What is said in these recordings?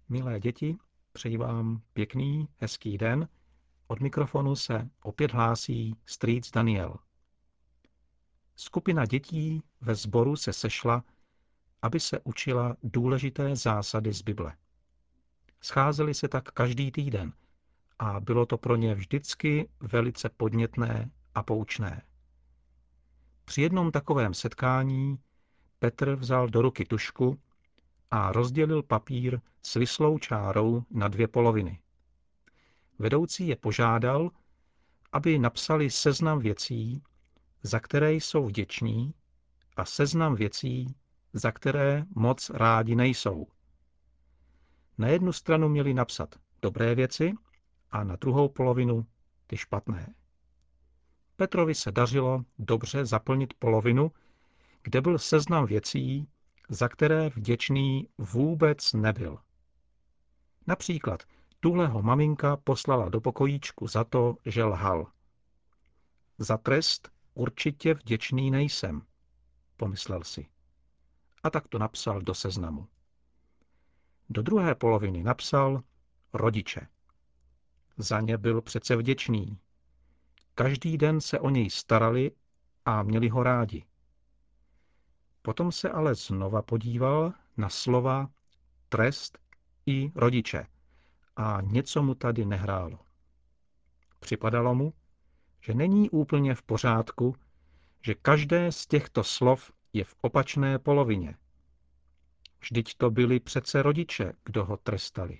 Milé děti, přeji vám pěkný, hezký den. Od mikrofonu se opět hlásí strýc Daniel. Skupina dětí ve sboru se sešla, aby se učila důležité zásady z Bible. Scházeli se tak každý týden a bylo to pro ně vždycky velice podnětné a poučné. Při jednom takovém setkání Petr vzal do ruky tužku a rozdělil papír s vislou čárou na 2 poloviny. Vedoucí je požádal, aby napsali seznam věcí, za které jsou vděční, a seznam věcí, za které moc rádi nejsou. Na jednu stranu měli napsat dobré věci a na druhou polovinu ty špatné. Petrovi se dařilo dobře zaplnit polovinu, kde byl seznam věcí, za které vděčný vůbec nebyl. Například tuhle ho maminka poslala do pokojíčku za to, že lhal. Za trest určitě vděčný nejsem, pomyslel si. A tak to napsal do seznamu. Do druhé poloviny napsal rodiče. Za ně byl přece vděčný. Každý den se o něj starali a měli ho rádi. Potom se ale znova podíval na slova trest i rodiče a něco mu tady nehrálo. Připadalo mu, že není úplně v pořádku, že každé z těchto slov je v opačné polovině. Vždyť to byli přece rodiče, kdo ho trestali.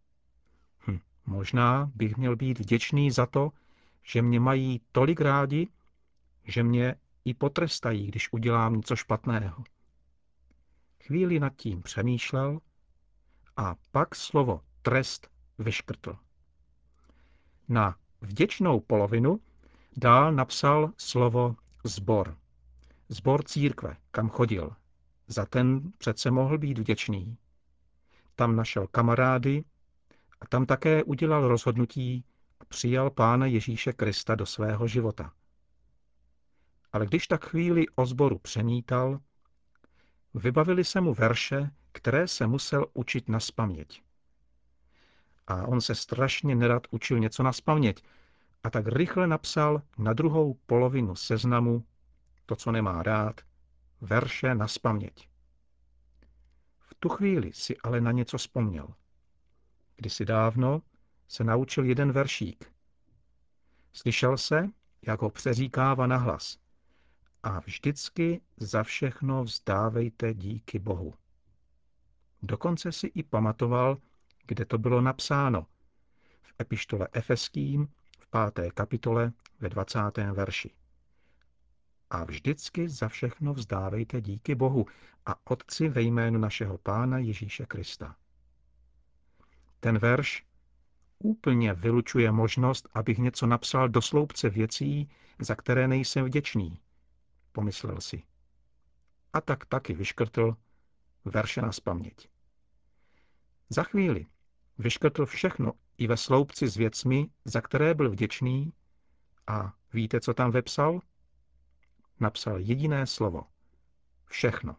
Možná bych měl být vděčný za to, že mě mají tolik rádi, že mě i potrestají, když udělám něco špatného. Chvíli nad tím přemýšlel a pak slovo trest vyškrtl. Na vděčnou polovinu dál napsal slovo sbor. Sbor církve, kam chodil. Za ten přece mohl být vděčný. Tam našel kamarády a tam také udělal rozhodnutí a přijal Pána Ježíše Krista do svého života. Ale když tak chvíli o sboru přemítal, vybavily se mu verše, které se musel učit nazpaměť. A on se strašně nerad učil něco nazpaměť, a tak rychle napsal na druhou polovinu seznamu to, co nemá rád, verše nazpaměť. V tu chvíli si ale na něco vzpomněl. Kdysi dávno se naučil jeden veršík. Slyšel se, jak ho přeříkává nahlas. A vždycky za všechno vzdávejte díky Bohu. Dokonce si i pamatoval, kde to bylo napsáno. V epištole Efeským v 5. kapitole ve 20. verši. A vždycky za všechno vzdávejte díky Bohu a Otci ve jménu našeho Pána Ježíše Krista. Ten verš úplně vylučuje možnost, abych něco napsal do sloupce věcí, za které nejsem vděčný, pomyslel si. A tak taky vyškrtl verše nazpaměť. Za chvíli vyškrtl všechno i ve sloupci s věcmi, za které byl vděčný, a víte, co tam vepsal? Napsal jediné slovo. Všechno.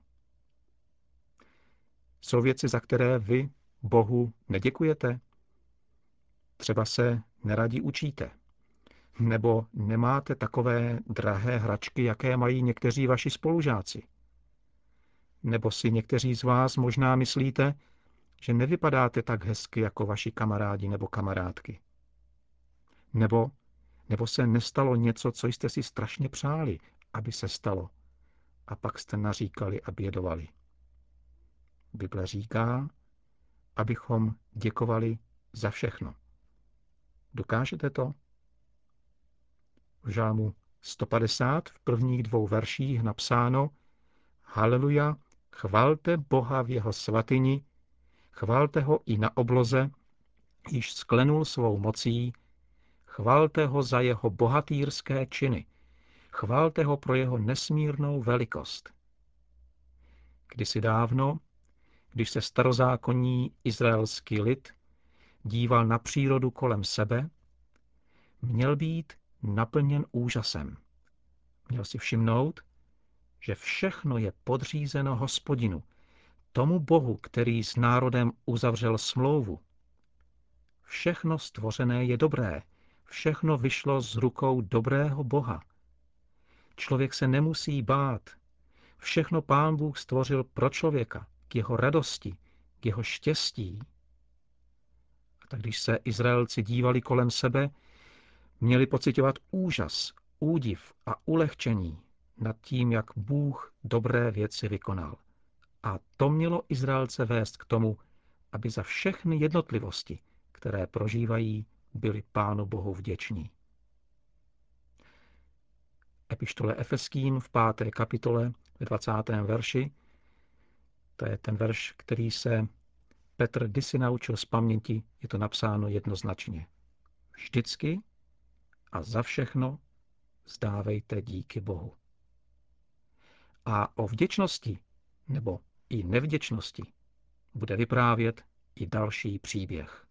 Jsou věci, za které vy Bohu neděkujete? Třeba se neradi učíte. Nebo nemáte takové drahé hračky, jaké mají někteří vaši spolužáci. Nebo si někteří z vás možná myslíte, že nevypadáte tak hezky jako vaši kamarádi nebo kamarádky. Nebo se nestalo něco, co jste si strašně přáli, aby se stalo, a pak jste naříkali a bědovali. Bible říká, abychom děkovali za všechno. Dokážete to? V žálmu 150 v prvních 2 verších napsáno: Haleluja, chvalte Boha v jeho svatyni, chvalte ho i na obloze, již sklenul svou mocí, chvalte ho za jeho bohatýrské činy, chvalte ho pro jeho nesmírnou velikost. Kdysi dávno, když se starozákonní izraelský lid díval na přírodu kolem sebe, měl být naplněn úžasem. Měl si všimnout, že všechno je podřízeno Hospodinu, Tomu Bohu, který s národem uzavřel smlouvu. Všechno stvořené je dobré, všechno vyšlo z rukou dobrého Boha. Člověk se nemusí bát. Všechno Pán Bůh stvořil pro člověka, k jeho radosti, k jeho štěstí. A tak když se Izraelci dívali kolem sebe, měli pociťovat úžas, údiv a ulehčení nad tím, jak Bůh dobré věci vykonal. A to mělo Izraelce vést k tomu, aby za všechny jednotlivosti, které prožívají, byli Pánu Bohu vděční. Epištole Efeským v 5. kapitole ve 20. verši, to je ten verš, který se Petr kdysi naučil z paměti, je to napsáno jednoznačně. Vždycky a za všechno vzdávejte díky Bohu. A o vděčnosti nebo i nevděčnosti bude vyprávět i další příběh.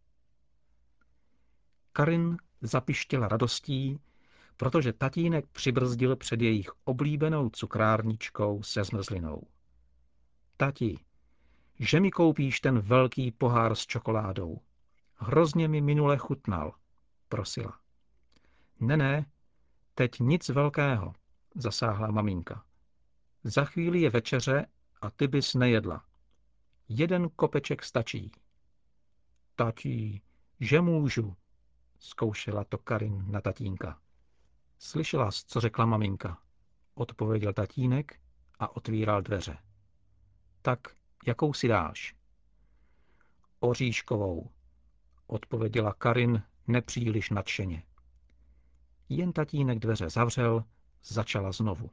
Karin zapištěla radostí, protože tatínek přibrzdil před jejich oblíbenou cukrárničkou se zmrzlinou. Tati, že mi koupíš ten velký pohár s čokoládou? Hrozně mi minule chutnal, prosila. Ne, teď nic velkého, zasáhla maminka. Za chvíli je večeře a ty bys nejedla. 1 kopeček stačí. Tati, že můžu, zkoušela to Karin na tatínka. Slyšela jsi, co řekla maminka, odpověděl tatínek a otvíral dveře. Tak, jakou si dáš? Oříškovou, odpověděla Karin nepříliš nadšeně. Jen tatínek dveře zavřel, začala znovu.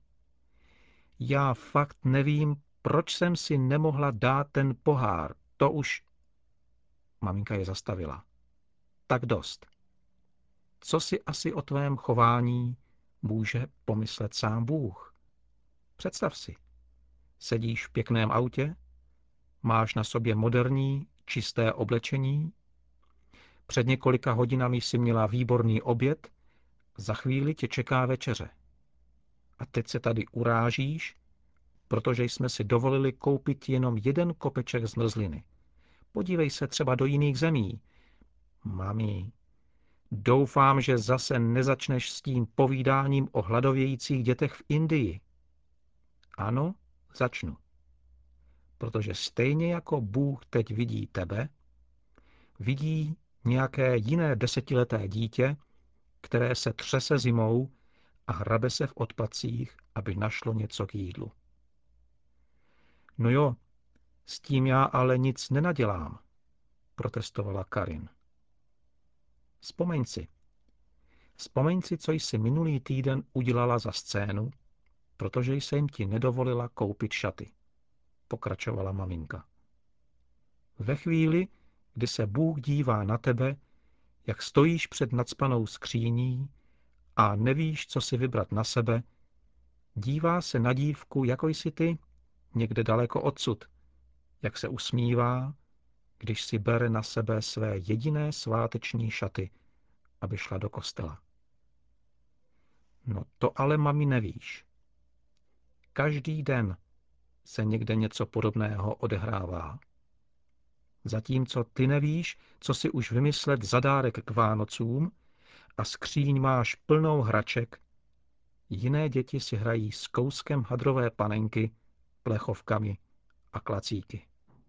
Já fakt nevím, proč jsem si nemohla dát ten pohár, to už... Maminka je zastavila. Tak dost. Co si asi o tvém chování může pomyslet sám Bůh? Představ si. Sedíš v pěkném autě, máš na sobě moderní, čisté oblečení, před několika hodinami si měla výborný oběd, za chvíli tě čeká večeře. A teď se tady urážíš, protože jsme si dovolili koupit jenom 1 kopeček zmrzliny. Podívej se třeba do jiných zemí. Mami, doufám, že zase nezačneš s tím povídáním o hladovějících dětech v Indii. Ano, začnu. Protože stejně jako Bůh teď vidí tebe, vidí nějaké jiné 10leté dítě, které se třese zimou a hrabe se v odpadcích, aby našlo něco k jídlu. No jo, s tím já ale nic nenadělám, protestovala Karin. Vzpomeň si, co jsi minulý týden udělala za scénu, protože jsem ti nedovolila koupit šaty, pokračovala maminka. Ve chvíli, kdy se Bůh dívá na tebe, jak stojíš před nacpanou skříní a nevíš, co si vybrat na sebe, dívá se na dívku, jako jsi ty, někde daleko odsud, jak se usmívá, když si bere na sebe své jediné sváteční šaty, aby šla do kostela. No to ale, mami, nevíš. Každý den se někde něco podobného odehrává. Zatímco ty nevíš, co si už vymyslet za dárek k Vánocům a skříň máš plnou hraček, jiné děti si hrají s kouskem hadrové panenky, plechovkami a klacíky.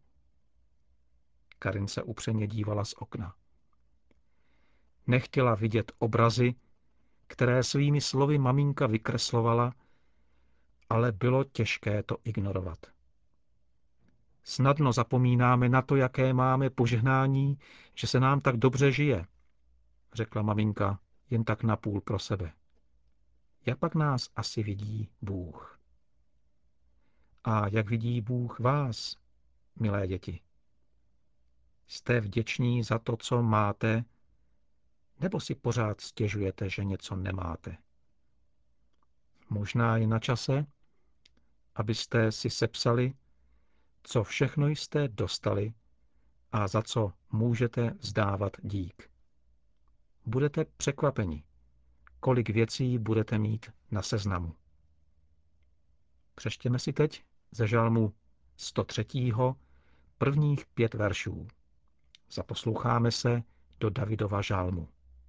Karin se upřeně dívala z okna. Nechtěla vidět obrazy, které svými slovy maminka vykreslovala, ale bylo těžké to ignorovat. Snadno zapomínáme na to, jaké máme požehnání, že se nám tak dobře žije, řekla maminka jen tak napůl pro sebe. Jak pak nás asi vidí Bůh? A jak vidí Bůh vás, milé děti? Jste vděční za to, co máte, nebo si pořád stěžujete, že něco nemáte? Možná je na čase, abyste si sepsali, co všechno jste dostali a za co můžete vzdávat dík. Budete překvapeni, kolik věcí budete mít na seznamu. Přečtěme si teď ze žalmu 103. prvních 5 veršů. Zaposloucháme se do Davidova žálmu.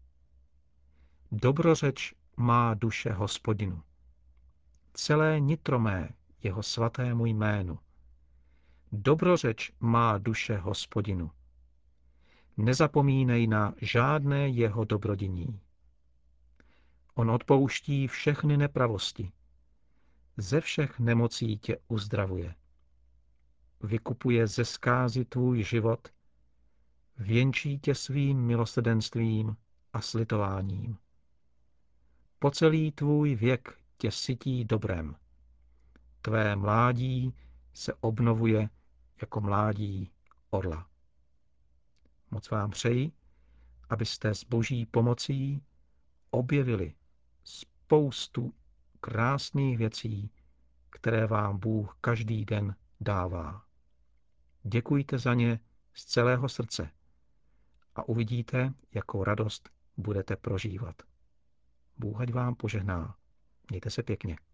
Dobrořeč má duše Hospodinu. Celé nitro mé jeho svatému jménu. Dobrořeč má duše Hospodinu. Nezapomínej na žádné jeho dobrodiní. On odpouští všechny nepravosti. Ze všech nemocí tě uzdravuje. Vykupuje ze zkázy tvůj život, věnčí tě svým milosrdenstvím a slitováním. Po celý tvůj věk tě sytí dobrem. Tvé mládí se obnovuje jako mládí orla. Moc vám přeji, abyste s Boží pomocí objevili spoustu krásných věcí, které vám Bůh každý den dává. Děkujte za ně z celého srdce a uvidíte, jakou radost budete prožívat. Bůh ať vám požehná. Mějte se pěkně.